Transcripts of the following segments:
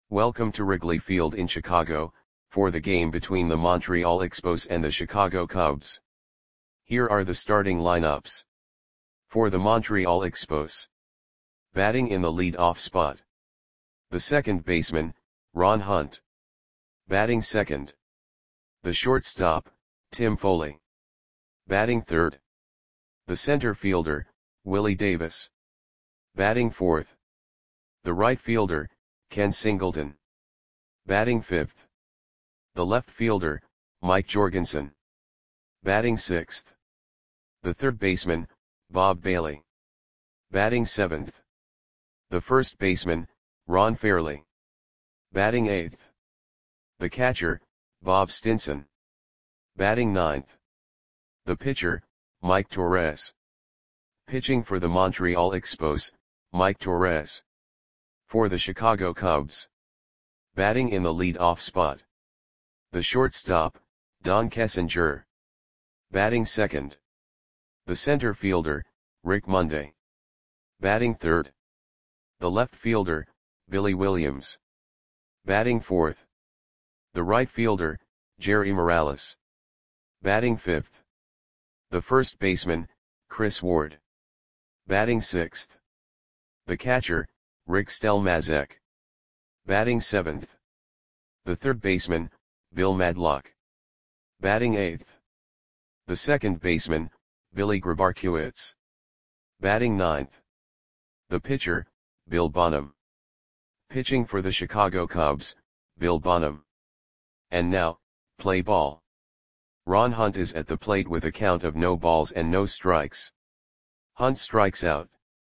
Welcome to Wrigley Field in Chicago, for the game between the Montreal Expos and the Chicago Cubs. Here are the starting lineups. For the Montreal Expos. Batting in the lead-off spot. The second baseman, Ron Hunt. Batting second. The shortstop, Tim Foley. Batting third. The center fielder, Willie Davis. Batting fourth. The right fielder, Ken Singleton. Batting fifth. The left fielder, Mike Jorgensen. Batting sixth. The third baseman, Bob Bailey. Batting seventh. The first baseman, Ron Fairly. Batting eighth. The catcher, Bob Stinson. Batting ninth. The pitcher, Mike Torres. Pitching for the Montreal Expos, Mike Torres. For the Chicago Cubs. Batting in the lead-off spot. The shortstop, Don Kessinger. Batting second. The center fielder, Rick Monday. Batting third. The left fielder, Billy Williams. Batting fourth. The right fielder, Jerry Morales. Batting fifth. The first baseman, Chris Ward. Batting sixth. The catcher, Rick Stelmazek. Batting seventh. The third baseman, Bill Madlock. Batting eighth. The second baseman, Billy Grabarkiewicz. Batting ninth. The pitcher, Bill Bonham. Pitching for the Chicago Cubs, Bill Bonham. And now, play ball. Ron Hunt is at the plate with a count of no balls and no strikes. Hunt strikes out.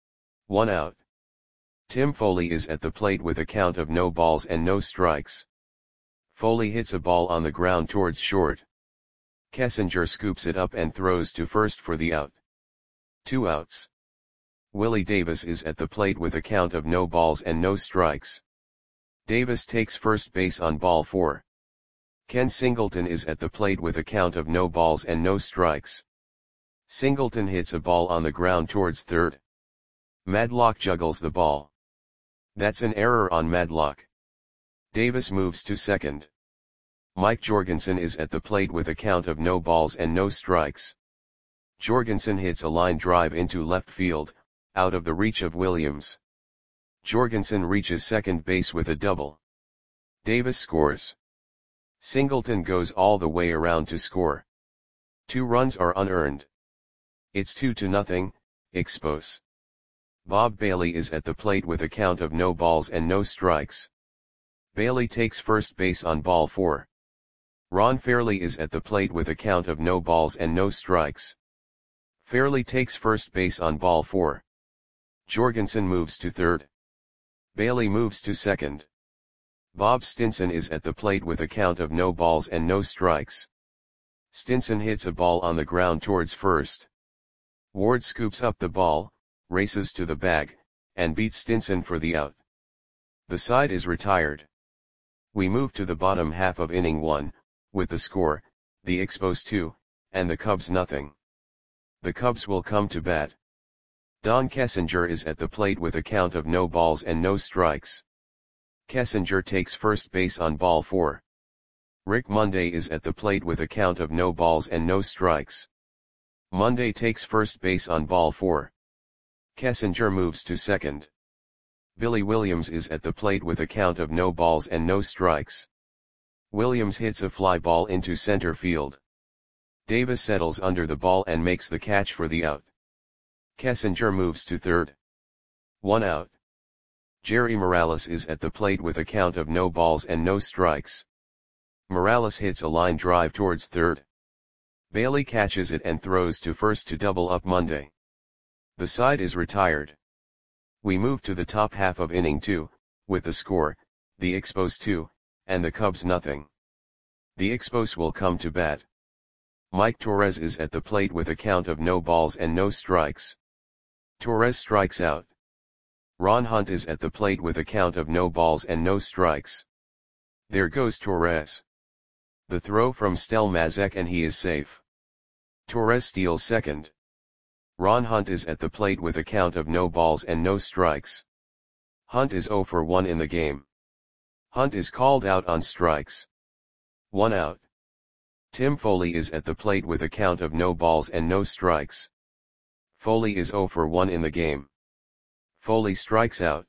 1 out. Tim Foley is at the plate with a count of no balls and no strikes. Foley hits a ball on the ground towards short. Kessinger scoops it up and throws to first for the out. 2 outs. Willie Davis is at the plate with a count of no balls and no strikes. Davis takes first base on ball 4. Ken Singleton is at the plate with a count of no balls and no strikes. Singleton hits a ball on the ground towards third. Madlock juggles the ball. That's an error on Madlock. Davis moves to second. Mike Jorgensen is at the plate with a count of no balls and no strikes. Jorgensen hits a line drive into left field, out of the reach of Williams. Jorgensen reaches second base with a double. Davis scores. Singleton goes all the way around to score. 2 runs are unearned. It's 2-0, Expos. Bob Bailey is at the plate with a count of no balls and no strikes. Bailey takes first base on ball 4. Ron Fairly is at the plate with a count of no balls and no strikes. Fairly takes first base on ball 4. Jorgensen moves to third. Bailey moves to second. Bob Stinson is at the plate with a count of no balls and no strikes. Stinson hits a ball on the ground towards first. Ward scoops up the ball, races to the bag, and beats Stinson for the out. The side is retired. We move to the bottom half of inning 1, with the score, the Expos 2, and the Cubs nothing. The Cubs will come to bat. Don Kessinger is at the plate with a count of no balls and no strikes. Kessinger takes first base on ball 4. Rick Monday is at the plate with a count of no balls and no strikes. Monday takes first base on ball 4. Kessinger moves to second. Billy Williams is at the plate with a count of no balls and no strikes. Williams hits a fly ball into center field. Davis settles under the ball and makes the catch for the out. Kessinger moves to third. 1 out. Jerry Morales is at the plate with a count of no balls and no strikes. Morales hits a line drive towards third. Bailey catches it and throws to first to double up Monday. The side is retired. We move to the top half of inning 2, with the score, the Expos 2, and the Cubs nothing. The Expos will come to bat. Mike Torres is at the plate with a count of no balls and no strikes. Torres strikes out. Ron Hunt is at the plate with a count of no balls and no strikes. There goes Torres. The throw from Stelmazek and he is safe. Torres steals second. Ron Hunt is at the plate with a count of no balls and no strikes. Hunt is 0 for 1 in the game. Hunt is called out on strikes. 1 out. Tim Foley is at the plate with a count of no balls and no strikes. Foley is 0 for 1 in the game. Foley strikes out.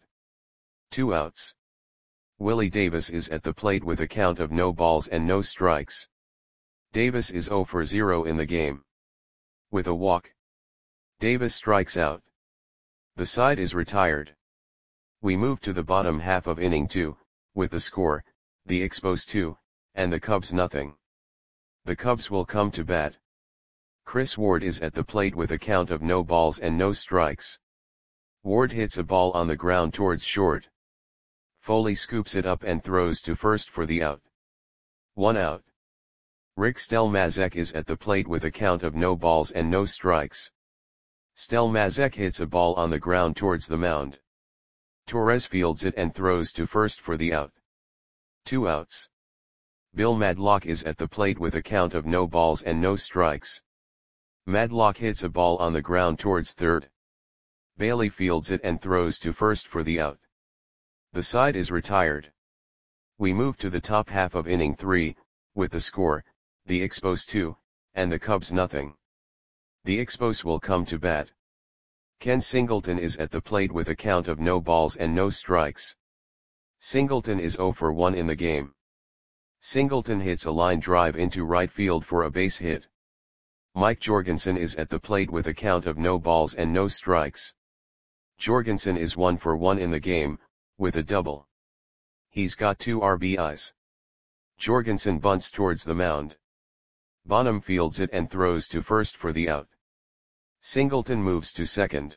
2 outs. Willie Davis is at the plate with a count of no balls and no strikes. Davis is 0 for 0 in the game. With a walk, Davis strikes out. The side is retired. We move to the bottom half of inning 2, with the score, the Expos 2, and the Cubs nothing. The Cubs will come to bat. Chris Ward is at the plate with a count of no balls and no strikes. Ward hits a ball on the ground towards short. Foley scoops it up and throws to first for the out. 1 out. Rick Stelmazek is at the plate with a count of no balls and no strikes. Stelmazek hits a ball on the ground towards the mound. Torres fields it and throws to first for the out. 2 outs. Bill Madlock is at the plate with a count of no balls and no strikes. Madlock hits a ball on the ground towards third. Bailey fields it and throws to first for the out. The side is retired. We move to the top half of inning 3, with the score, the Expos 2, and the Cubs nothing. The Expos will come to bat. Ken Singleton is at the plate with a count of no balls and no strikes. Singleton is 0 for 1 in the game. Singleton hits a line drive into right field for a base hit. Mike Jorgensen is at the plate with a count of no balls and no strikes. Jorgensen is 1 for 1 in the game, with a double. He's got 2 RBIs. Jorgensen bunts towards the mound. Bonham fields it and throws to first for the out. Singleton moves to second.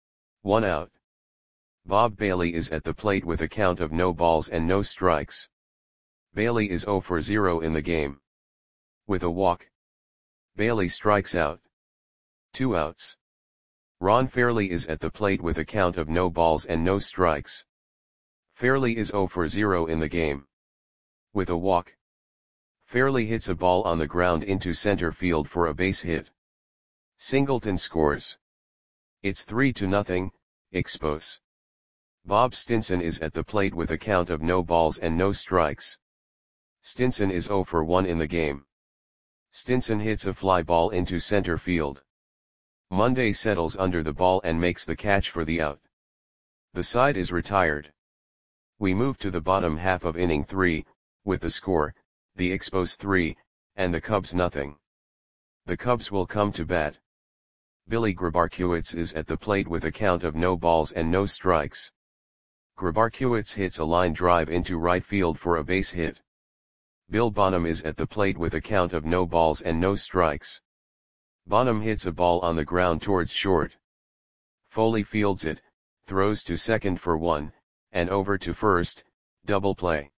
1 out. Bob Bailey is at the plate with a count of no balls and no strikes. Bailey is 0 for 0 in the game. With a walk, Bailey strikes out. 2 outs. Ron Fairley is at the plate with a count of no balls and no strikes. Fairley is 0 for 0 in the game. With a walk, Fairley hits a ball on the ground into center field for a base hit. Singleton scores. It's 3-0, Expos. Bob Stinson is at the plate with a count of no balls and no strikes. Stinson is 0 for 1 in the game. Stinson hits a fly ball into center field. Monday settles under the ball and makes the catch for the out. The side is retired. We move to the bottom half of inning 3, with the score, the Expos 3, and the Cubs nothing. The Cubs will come to bat. Billy Grabarkiewicz is at the plate with a count of no balls and no strikes. Grabarkiewicz hits a line drive into right field for a base hit. Bill Bonham is at the plate with a count of no balls and no strikes. Bonham hits a ball on the ground towards short. Foley fields it, throws to second for 1, and over to first, double play.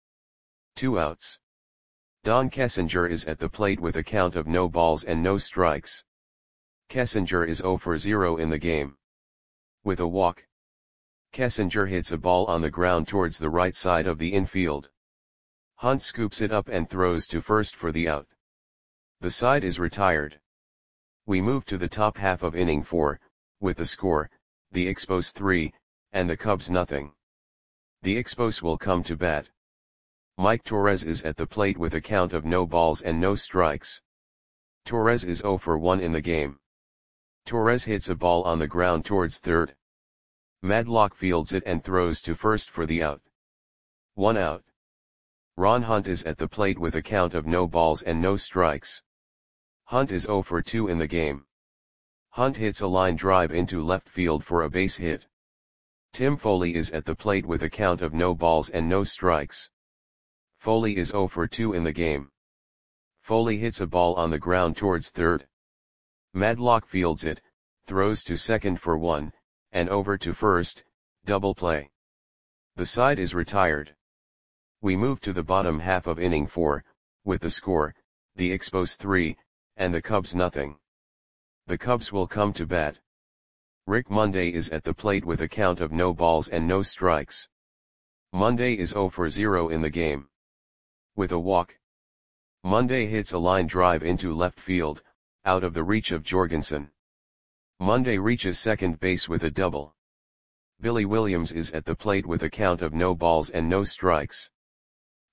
2 outs. Don Kessinger is at the plate with a count of no balls and no strikes. Kessinger is 0 for 0 in the game. With a walk, Kessinger hits a ball on the ground towards the right side of the infield. Hunt scoops it up and throws to first for the out. The side is retired. We move to the top half of inning 4, with the score, the Expos 3, and the Cubs nothing. The Expos will come to bat. Mike Torres is at the plate with a count of no balls and no strikes. Torres is 0 for 1 in the game. Torres hits a ball on the ground towards third. Madlock fields it and throws to first for the out. 1 out. Ron Hunt is at the plate with a count of no balls and no strikes. Hunt is 0 for 2 in the game. Hunt hits a line drive into left field for a base hit. Tim Foley is at the plate with a count of no balls and no strikes. Foley is 0 for 2 in the game. Foley hits a ball on the ground towards third. Madlock fields it, throws to second for 1, and over to first, double play. The side is retired. We move to the bottom half of inning 4, with the score, the Expos 3, and the Cubs nothing. The Cubs will come to bat. Rick Monday is at the plate with a count of no balls and no strikes. Monday is 0 for 0 in the game. With a walk, Monday hits a line drive into left field, out of the reach of Jorgensen. Monday reaches second base with a double. Billy Williams is at the plate with a count of no balls and no strikes.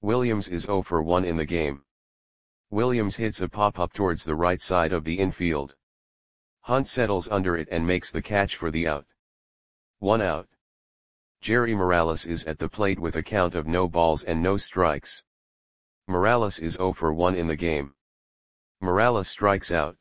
Williams is 0 for 1 in the game. Williams hits a pop-up towards the right side of the infield. Hunt settles under it and makes the catch for the out. 1 out. Jerry Morales is at the plate with a count of no balls and no strikes. Morales is 0 for 1 in the game. Morales strikes out.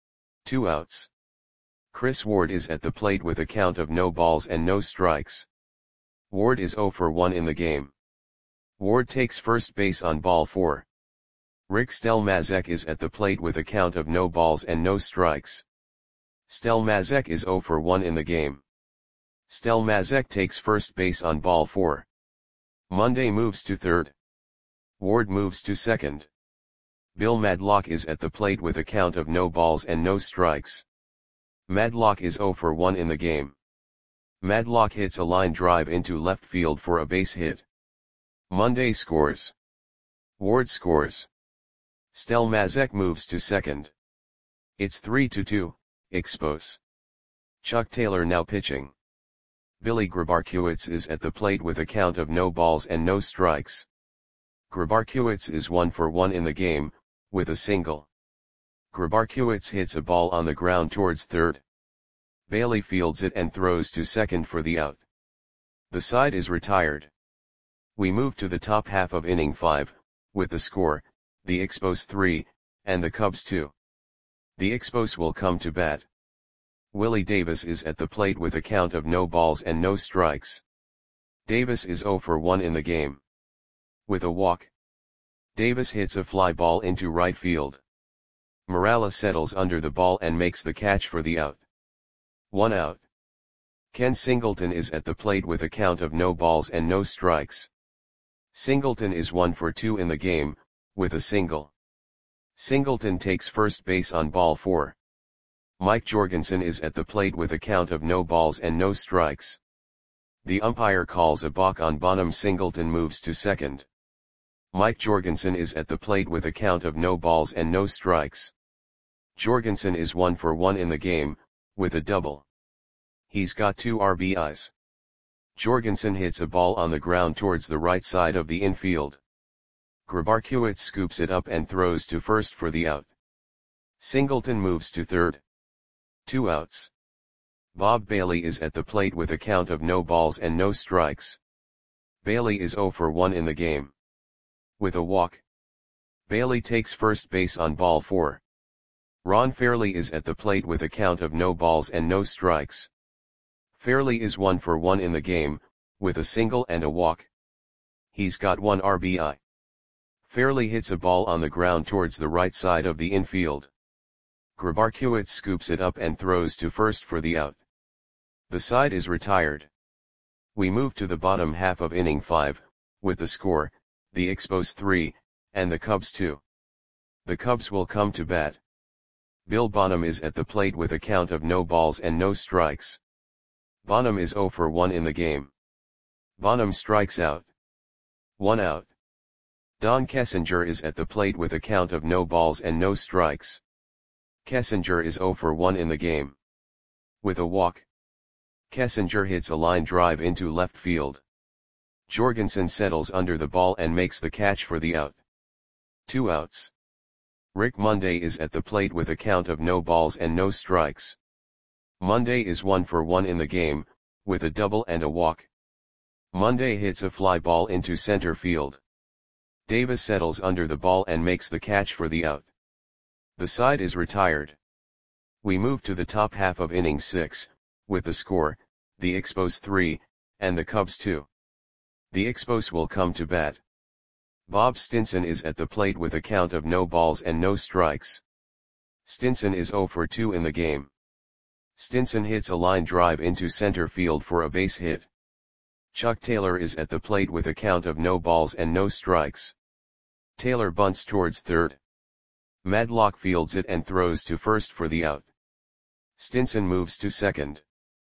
2 outs. Chris Ward is at the plate with a count of no balls and no strikes. Ward is 0 for 1 in the game. Ward takes first base on ball 4. Rick Stelmazek is at the plate with a count of no balls and no strikes. Stelmazek is 0 for 1 in the game. Stelmazek takes first base on ball 4. Monday moves to third. Ward moves to second. Bill Madlock is at the plate with a count of no balls and no strikes. Madlock is 0 for 1 in the game. Madlock hits a line drive into left field for a base hit. Monday scores. Ward scores. Stelmazek moves to second. It's 3-2, Expos. Chuck Taylor now pitching. Billy Grabarkiewicz is at the plate with a count of no balls and no strikes. Grabarkiewicz is 1 for 1 in the game, with a single. Grabarkiewicz hits a ball on the ground towards third. Bailey fields it and throws to second for the out. The side is retired. We move to the top half of inning 5, with the score, the Expos 3, and the Cubs 2. The Expos will come to bat. Willie Davis is at the plate with a count of no balls and no strikes. Davis is 0 for 1 in the game. With a walk. Davis hits a fly ball into right field. Morales settles under the ball and makes the catch for the out. 1 out. Ken Singleton is at the plate with a count of no balls and no strikes. Singleton is 1 for 2 in the game, with a single. Singleton takes first base on ball 4. Mike Jorgensen is at the plate with a count of no balls and no strikes. The umpire calls a balk on Bonham. Singleton moves to second. Mike Jorgensen is at the plate with a count of no balls and no strikes. Jorgensen is 1 for 1 in the game, with a double. He's got 2 RBIs. Jorgensen hits a ball on the ground towards the right side of the infield. Grabarkiewicz scoops it up and throws to first for the out. Singleton moves to third. 2 outs. Bob Bailey is at the plate with a count of no balls and no strikes. Bailey is 0 for 1 in the game. With a walk. Bailey takes first base on ball 4. Ron Fairley is at the plate with a count of no balls and no strikes. Fairley is 1 for 1 in the game, with a single and a walk. He's got 1 RBI. Fairley hits a ball on the ground towards the right side of the infield. Grabarkiewicz scoops it up and throws to first for the out. The side is retired. We move to the bottom half of inning 5, with the score, the Expos 3, and the Cubs 2. The Cubs will come to bat. Bill Bonham is at the plate with a count of no balls and no strikes. Bonham is 0 for 1 in the game. Bonham strikes out. 1 out. Don Kessinger is at the plate with a count of no balls and no strikes. Kessinger is 0 for 1 in the game. With a walk. Kessinger hits a line drive into left field. Jorgensen settles under the ball and makes the catch for the out. 2 outs. Rick Monday is at the plate with a count of no balls and no strikes. Monday is 1 for 1 in the game, with a double and a walk. Monday hits a fly ball into center field. Davis settles under the ball and makes the catch for the out. The side is retired. We move to the top half of inning 6, with the score, the Expos 3, and the Cubs 2. The Expos will come to bat. Bob Stinson is at the plate with a count of no balls and no strikes. Stinson is 0 for 2 in the game. Stinson hits a line drive into center field for a base hit. Chuck Taylor is at the plate with a count of no balls and no strikes. Taylor bunts towards third. Madlock fields it and throws to first for the out. Stinson moves to second.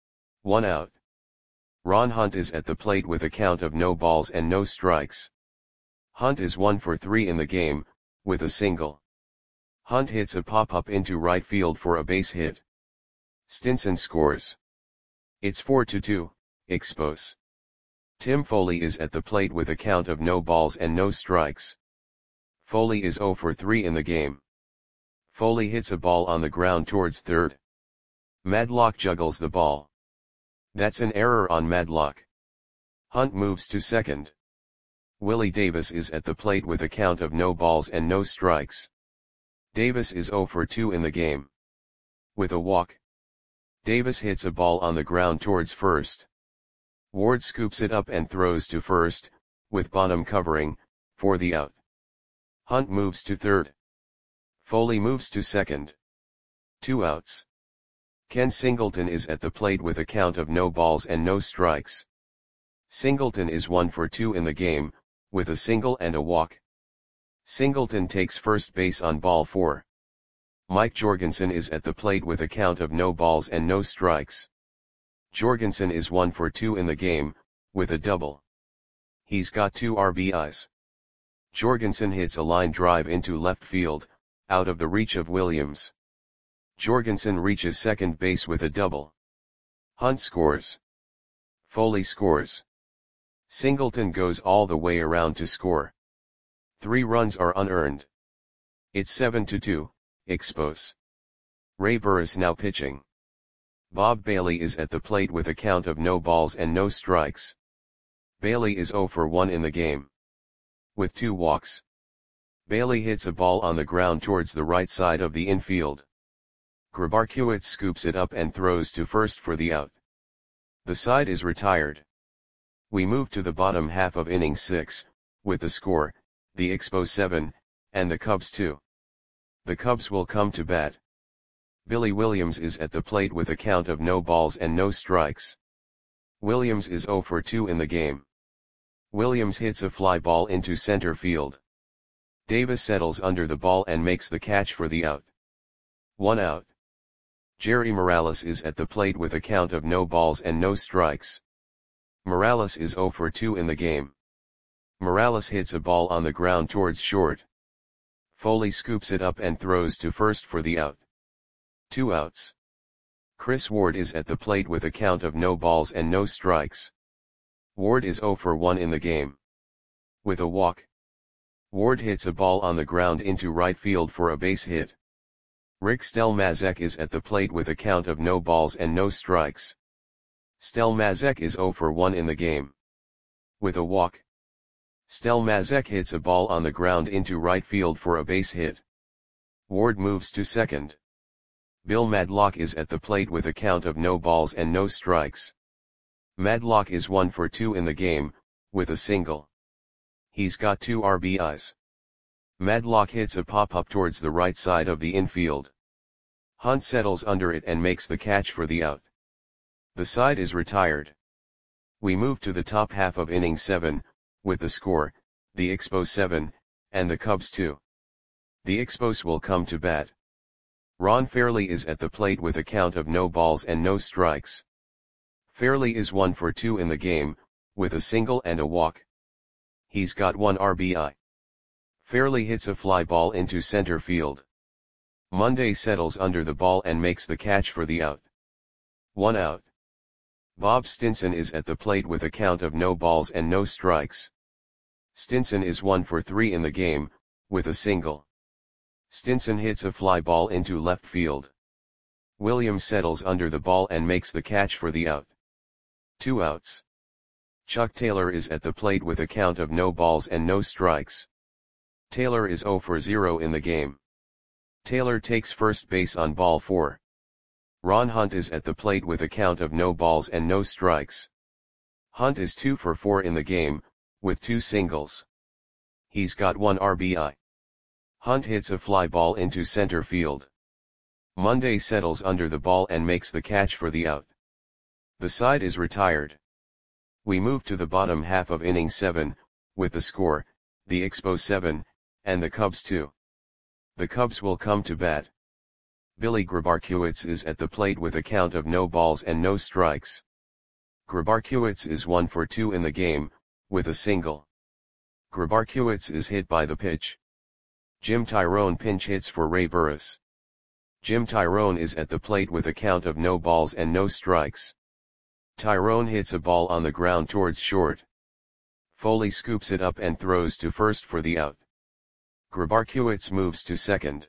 1 out. Ron Hunt is at the plate with a count of no balls and no strikes. Hunt is 1 for 3 in the game, with a single. Hunt hits a pop-up into right field for a base hit. Stinson scores. It's 4-2, Expos. Tim Foley is at the plate with a count of no balls and no strikes. Foley is 0 for 3 in the game. Foley hits a ball on the ground towards third. Madlock juggles the ball. That's an error on Madlock. Hunt moves to second. Willie Davis is at the plate with a count of no balls and no strikes. Davis is 0 for 2 in the game. With a walk. Davis hits a ball on the ground towards first. Ward scoops it up and throws to first, with Bonham covering, for the out. Hunt moves to third. Foley moves to second. 2 outs. Ken Singleton is at the plate with a count of no balls and no strikes. Singleton is 1 for 2 in the game, with a single and a walk. Singleton takes first base on ball 4. Mike Jorgensen is at the plate with a count of no balls and no strikes. Jorgensen is 1 for 2 in the game, with a double. He's got 2 RBIs. Jorgensen hits a line drive into left field, out of the reach of Williams. Jorgensen reaches second base with a double. Hunt scores. Foley scores. Singleton goes all the way around to score. 3 runs are unearned. It's 7-2, Expos. Ray Burris now pitching. Bob Bailey is at the plate with a count of no balls and no strikes. Bailey is 0 for 1 in the game. With 2 walks. Bailey hits a ball on the ground towards the right side of the infield. Grabarkiewicz scoops it up and throws to first for the out. The side is retired. We move to the bottom half of inning 6, with the score, the Expos 7, and the Cubs 2. The Cubs will come to bat. Billy Williams is at the plate with a count of no balls and no strikes. Williams is 0 for 2 in the game. Williams hits a fly ball into center field. Davis settles under the ball and makes the catch for the out. 1 out. Jerry Morales is at the plate with a count of no balls and no strikes. Morales is 0 for 2 in the game. Morales hits a ball on the ground towards short. Foley scoops it up and throws to first for the out. 2 outs. Chris Ward is at the plate with a count of no balls and no strikes. Ward is 0 for 1 in the game. With a walk. Ward hits a ball on the ground into right field for a base hit. Rick Stelmazek is at the plate with a count of no balls and no strikes. Stelmazek is 0 for 1 in the game. With a walk. Stelmazek hits a ball on the ground into right field for a base hit. Ward moves to second. Bill Madlock is at the plate with a count of no balls and no strikes. Madlock is 1 for 2 in the game, with a single. He's got 2 RBIs. Madlock hits a pop-up towards the right side of the infield. Hunt settles under it and makes the catch for the out. The side is retired. We move to the top half of inning 7, with the score, the Expos 7, and the Cubs 2. The Expos will come to bat. Ron Fairley is at the plate with a count of no balls and no strikes. Fairley is 1 for 2 in the game, with a single and a walk. He's got 1 RBI. Fairley hits a fly ball into center field. Monday settles under the ball and makes the catch for the out. 1 out. Bob Stinson is at the plate with a count of no balls and no strikes. Stinson is 1 for 3 in the game, with a single. Stinson hits a fly ball into left field. Williams settles under the ball and makes the catch for the out. 2 outs. Chuck Taylor is at the plate with a count of no balls and no strikes. Taylor is 0 for 0 in the game. Taylor takes first base on ball 4. Ron Hunt is at the plate with a count of no balls and no strikes. Hunt is 2 for 4 in the game, with 2 singles. He's got 1 RBI. Hunt hits a fly ball into center field. Monday settles under the ball and makes the catch for the out. The side is retired. We move to the bottom half of inning 7, with the score, the Expos 7, and the Cubs 2. The Cubs will come to bat. Billy Grabarkiewicz is at the plate with a count of no balls and no strikes. Grabarkiewicz is 1 for 2 in the game, with a single. Grabarkiewicz is hit by the pitch. Jim Tyrone pinch hits for Ray Burris. Jim Tyrone is at the plate with a count of no balls and no strikes. Tyrone hits a ball on the ground towards short. Foley scoops it up and throws to first for the out. Grabarkiewicz moves to second.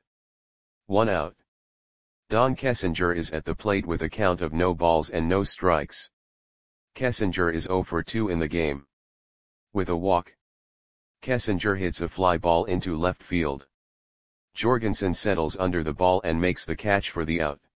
1 out. Don Kessinger is at the plate with a count of no balls and no strikes. Kessinger is 0 for 2 in the game. With a walk, Kessinger hits a fly ball into left field. Jorgensen settles under the ball and makes the catch for the out.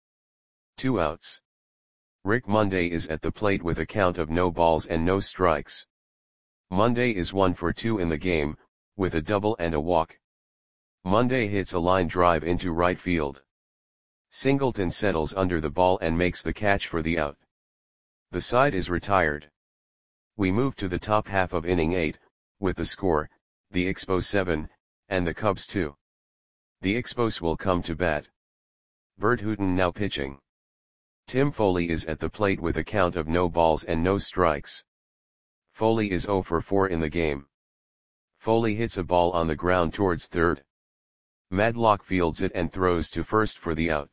2 outs. Rick Monday is at the plate with a count of no balls and no strikes. Monday is 1 for 2 in the game, with a double and a walk. Monday hits a line drive into right field. Singleton settles under the ball and makes the catch for the out. The side is retired. We move to the top half of inning 8, with the score, the Expos 7, and the Cubs 2. The Expos will come to bat. Bert Hooton now pitching. Tim Foley is at the plate with a count of no balls and no strikes. Foley is 0 for 4 in the game. Foley hits a ball on the ground towards third. Madlock fields it and throws to first for the out.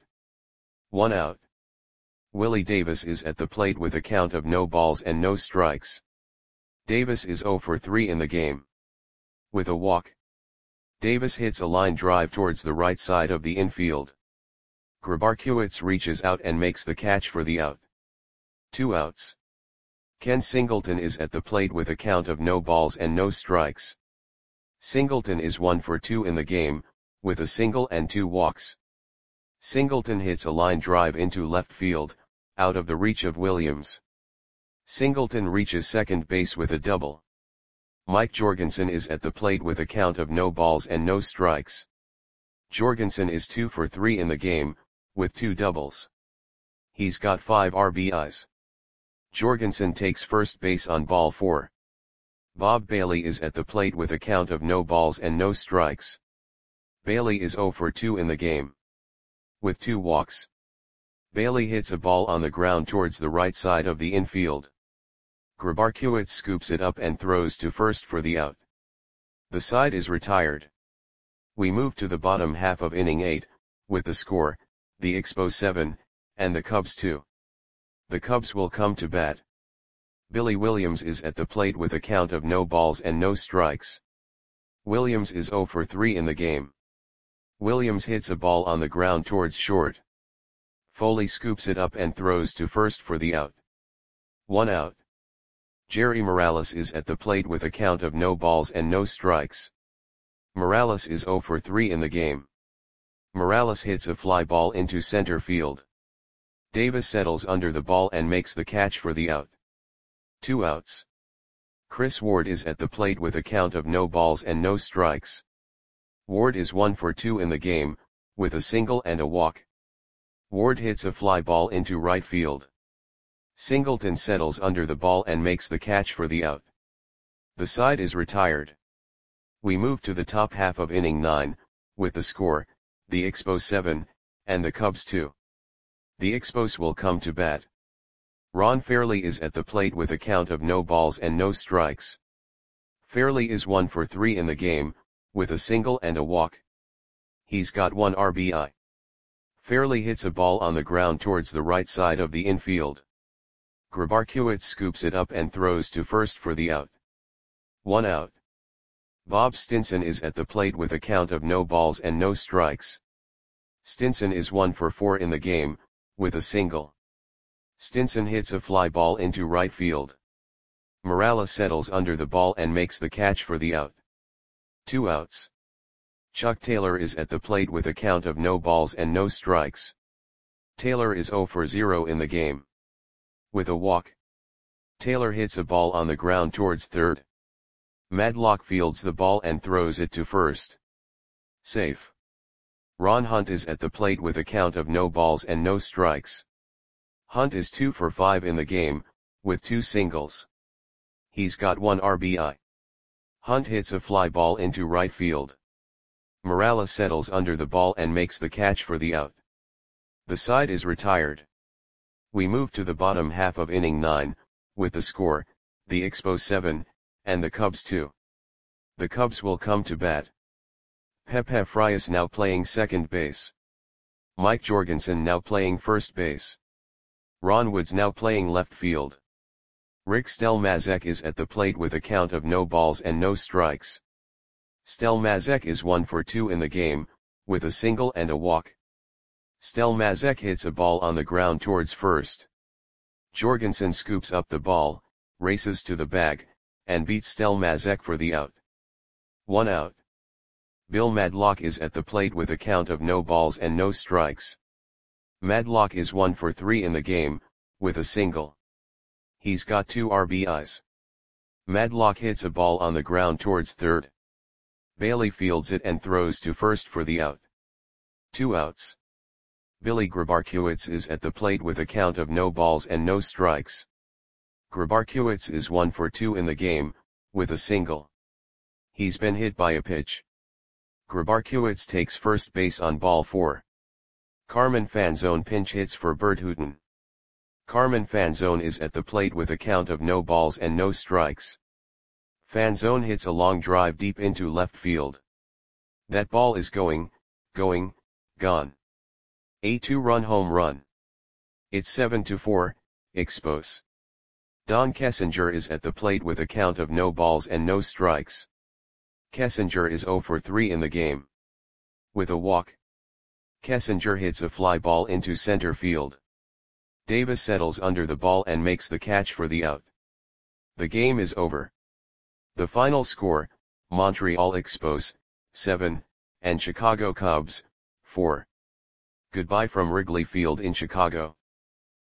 1 out. Willie Davis is at the plate with a count of no balls and no strikes. Davis is 0 for 3 in the game. With a walk, Davis hits a line drive towards the right side of the infield. Grabarkiewicz reaches out and makes the catch for the out. 2 outs. Ken Singleton is at the plate with a count of no balls and no strikes. Singleton is 1 for 2 in the game, with a single and 2 walks. Singleton hits a line drive into left field, out of the reach of Williams. Singleton reaches second base with a double. Mike Jorgensen is at the plate with a count of no balls and no strikes. Jorgensen is 2 for 3 in the game, with 2 doubles. He's got 5 RBIs. Jorgensen takes first base on ball 4. Bob Bailey is at the plate with a count of no balls and no strikes. Bailey is 0 for 2 in the game. With 2 walks, Bailey hits a ball on the ground towards the right side of the infield. Grabarkiewicz scoops it up and throws to first for the out. The side is retired. We move to the bottom half of inning 8, with the score, the Expos 7, and the Cubs 2. The Cubs will come to bat. Billy Williams is at the plate with a count of no balls and no strikes. Williams is 0 for 3 in the game. Williams hits a ball on the ground towards short. Foley scoops it up and throws to first for the out. 1 out. Jerry Morales is at the plate with a count of no balls and no strikes. Morales is 0 for 3 in the game. Morales hits a fly ball into center field. Davis settles under the ball and makes the catch for the out. 2 outs. Chris Ward is at the plate with a count of no balls and no strikes. Ward is 1 for 2 in the game, with a single and a walk. Ward hits a fly ball into right field. Singleton settles under the ball and makes the catch for the out. The side is retired. We move to the top half of inning 9, with the score, the Expos 7, and the Cubs 2. The Expos will come to bat. Ron Fairley is at the plate with a count of no balls and no strikes. Fairley is 1 for 3 in the game, with a single and a walk. He's got 1 RBI. Fairley hits a ball on the ground towards the right side of the infield. Grabarkiewicz scoops it up and throws to first for the out. 1 out. Bob Stinson is at the plate with a count of no balls and no strikes. Stinson is 1 for 4 in the game, with a single. Stinson hits a fly ball into right field. Morales settles under the ball and makes the catch for the out. 2 outs. Chuck Taylor is at the plate with a count of no balls and no strikes. Taylor is 0 for 0 in the game. With a walk, Taylor hits a ball on the ground towards third. Madlock fields the ball and throws it to first. Safe. Ron Hunt is at the plate with a count of no balls and no strikes. Hunt is 2 for 5 in the game, with 2 singles. He's got 1 RBI. Hunt hits a fly ball into right field. Morales settles under the ball and makes the catch for the out. The side is retired. We move to the bottom half of inning 9, with the score, the Expos 7, and the Cubs 2. The Cubs will come to bat. Pepe Frias now playing second base. Mike Jorgensen now playing first base. Ron Woods now playing left field. Rick Stelmazek is at the plate with a count of no balls and no strikes. Stelmazek is 1 for 2 in the game, with a single and a walk. Stelmazek hits a ball on the ground towards first. Jorgensen scoops up the ball, races to the bag, and beats Stelmazek for the out. 1 out. Bill Madlock is at the plate with a count of no balls and no strikes. Madlock is 1 for 3 in the game, with a single. He's got 2 RBIs. Madlock hits a ball on the ground towards third. Bailey fields it and throws to first for the out. 2 outs. Billy Grabarkiewicz is at the plate with a count of no balls and no strikes. Grabarkiewicz is 1 for 2 in the game, with a single. He's been hit by a pitch. Grabarkiewicz takes first base on ball 4. Carmen Fanzone pinch hits for Bert Hooton. Carmen Fanzone is at the plate with a count of no balls and no strikes. Fanzone hits a long drive deep into left field. That ball is gone. A 2-run home run. It's 7-4, Expos. Don Kessinger is at the plate with a count of no balls and no strikes. Kessinger is 0 for 3 in the game. With a walk. Kessinger hits a fly ball into center field. Davis settles under the ball and makes the catch for the out. The game is over. The final score, Montreal Expos, 7, and Chicago Cubs, 4. Goodbye from Wrigley Field in Chicago.